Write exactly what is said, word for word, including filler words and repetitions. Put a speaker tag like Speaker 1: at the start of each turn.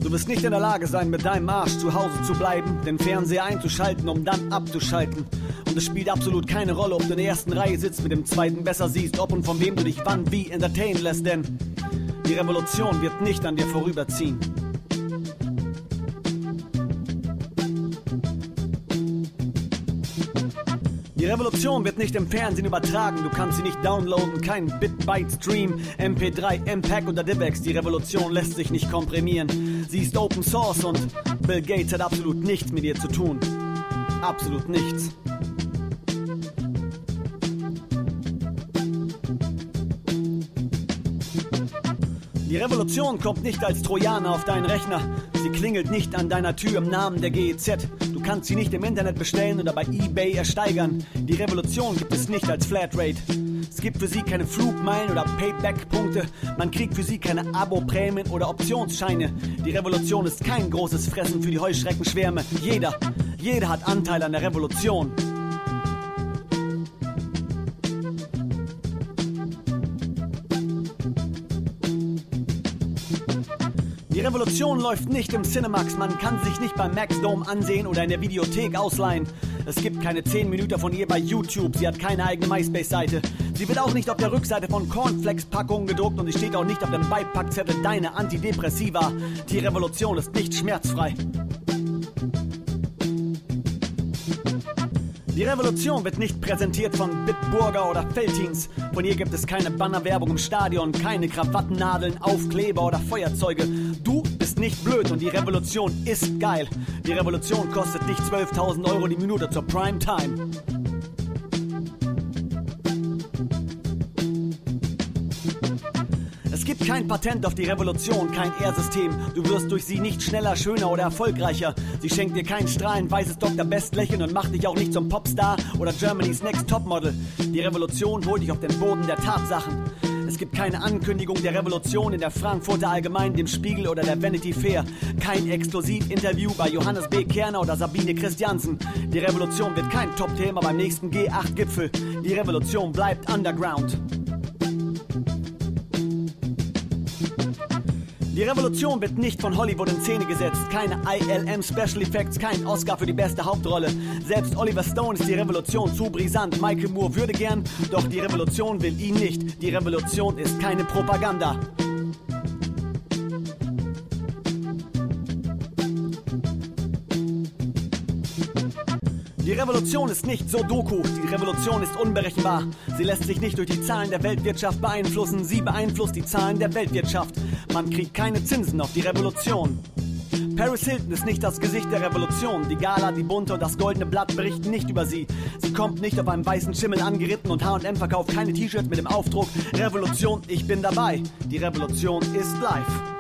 Speaker 1: Du wirst nicht in der Lage sein, mit deinem Arsch zu Hause zu bleiben, den Fernseher einzuschalten, um dann abzuschalten. Und es spielt absolut keine Rolle, ob du in der ersten Reihe sitzt, mit dem zweiten besser siehst, ob und von wem du dich wann wie entertainen lässt, denn die Revolution wird nicht an dir vorüberziehen. Die Revolution wird nicht im Fernsehen übertragen, du kannst sie nicht downloaden, kein Bit-Byte-Stream, M P drei, M P E G oder DivX. Die Revolution lässt sich nicht komprimieren, sie ist Open Source und Bill Gates hat absolut nichts mit ihr zu tun. Absolut nichts. Die Revolution kommt nicht als Trojaner auf deinen Rechner. Sie klingelt nicht an deiner Tür im Namen der G E Z. Du kannst sie nicht im Internet bestellen oder bei eBay ersteigern. Die Revolution gibt es nicht als Flatrate. Es gibt für sie keine Flugmeilen oder Payback-Punkte. Man kriegt für sie keine Abo-Prämien oder Optionsscheine. Die Revolution ist kein großes Fressen für die Heuschreckenschwärme. Jeder, jeder hat Anteil an der Revolution. Die Revolution läuft nicht im Cinemax, man kann sich nicht beim Maxdome ansehen oder in der Videothek ausleihen. Es gibt keine zehn Minuten von ihr bei YouTube, sie hat keine eigene MySpace-Seite. Sie wird auch nicht auf der Rückseite von Cornflakes-Packungen gedruckt und sie steht auch nicht auf dem Beipackzettel deine Antidepressiva. Die Revolution ist nicht schmerzfrei. Die Revolution wird nicht präsentiert von Bitburger oder Feltins. Von ihr gibt es keine Bannerwerbung im Stadion, keine Krawattennadeln, Aufkleber oder Feuerzeuge. Du bist nicht blöd und die Revolution ist geil. Die Revolution kostet nicht zwölftausend Euro die Minute zur Primetime. Es gibt kein Patent auf die Revolution, kein R-System. Du wirst durch sie nicht schneller, schöner oder erfolgreicher. Sie schenkt dir kein strahlend weißes Doktor Best Lächeln und macht dich auch nicht zum Popstar oder Germany's Next Topmodel. Die Revolution holt dich auf den Boden der Tatsachen. Es gibt keine Ankündigung der Revolution in der Frankfurter Allgemeinen, dem Spiegel oder der Vanity Fair. Kein Exklusivinterview bei Johannes B. Kerner oder Sabine Christiansen. Die Revolution wird kein Top-Thema beim nächsten G acht Gipfel. Die Revolution bleibt underground. Die Revolution wird nicht von Hollywood in Szene gesetzt. Keine I L M Special Effects, kein Oscar für die beste Hauptrolle. Selbst Oliver Stone ist die Revolution zu brisant. Michael Moore würde gern, doch die Revolution will ihn nicht. Die Revolution ist keine Propaganda. Die Revolution ist nicht so Doku, die Revolution ist unberechenbar. Sie lässt sich nicht durch die Zahlen der Weltwirtschaft beeinflussen, sie beeinflusst die Zahlen der Weltwirtschaft. Man kriegt keine Zinsen auf die Revolution. Paris Hilton ist nicht das Gesicht der Revolution. Die Gala, die Bunte und das Goldene Blatt berichten nicht über sie. Sie kommt nicht auf einem weißen Schimmel angeritten und H und M verkauft keine T-Shirts mit dem Aufdruck Revolution, ich bin dabei. Die Revolution ist live.